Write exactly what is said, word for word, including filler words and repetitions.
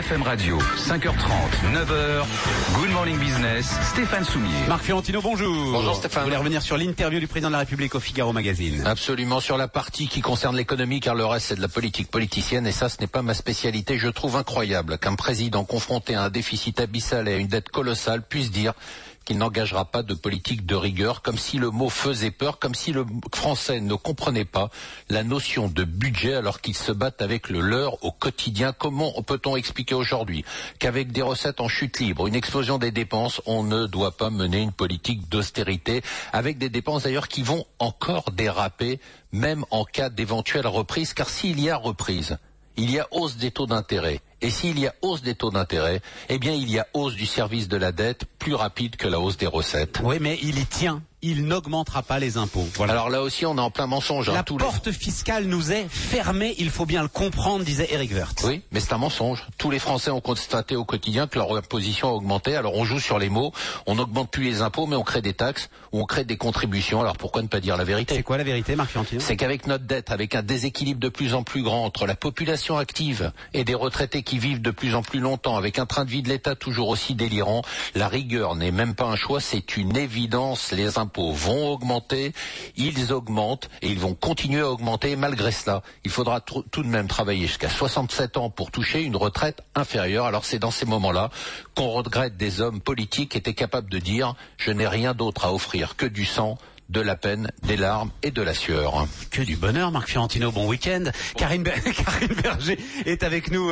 B F M Radio, cinq heures trente, neuf heures. Good Morning Business, Stéphane Soumier. Marc Fiorentino, bonjour. Bonjour Stéphane. Vous voulez revenir sur l'interview du président de la République au Figaro Magazine? Absolument, sur la partie qui concerne l'économie, car le reste c'est de la politique politicienne, et ça ce n'est pas ma spécialité. Je trouve incroyable qu'un président confronté à un déficit abyssal et à une dette colossale puisse dire qu'il n'engagera pas de politique de rigueur, comme si le mot faisait peur, comme si le français ne comprenait pas la notion de budget alors qu'ils se battent avec le leur au quotidien. Comment peut-on expliquer aujourd'hui qu'avec des recettes en chute libre, une explosion des dépenses, on ne doit pas mener une politique d'austérité, avec des dépenses d'ailleurs qui vont encore déraper, même en cas d'éventuelle reprise, car s'il y a reprise, il y a hausse des taux d'intérêt. Et s'il y a hausse des taux d'intérêt, eh bien il y a hausse du service de la dette plus rapide que la hausse des recettes. Oui, mais il y tient. Il n'augmentera pas les impôts. Voilà. Alors là aussi, on est en plein mensonge. La hein, tous porte les... fiscale nous est fermée, il faut bien le comprendre, disait Éric Woerth. Oui, mais c'est un mensonge. Tous les Français ont constaté au quotidien que leur imposition a augmenté. Alors on joue sur les mots, on n'augmente plus les impôts, mais on crée des taxes ou on crée des contributions. Alors pourquoi ne pas dire la vérité? C'est quoi la vérité, Marc Fiorentino? C'est qu'avec notre dette, avec un déséquilibre de plus en plus grand entre la population active et des retraités qui vivent de plus en plus longtemps, avec un train de vie de l'État toujours aussi délirant, la rigueur n'est même pas un choix, c'est une évidence. Les impôts vont augmenter. Ils augmentent et ils vont continuer à augmenter. Malgré cela, il faudra tout de même travailler jusqu'à soixante-sept ans pour toucher une retraite inférieure. Alors c'est dans ces moments-là qu'on regrette des hommes politiques qui étaient capables de dire « je n'ai rien d'autre à offrir que du sang ». De la peine, des larmes et de la sueur. Que du bonheur, Marc Fiorentino. Bon week-end. Bon. Karine, Ber- Karine Berger est avec nous.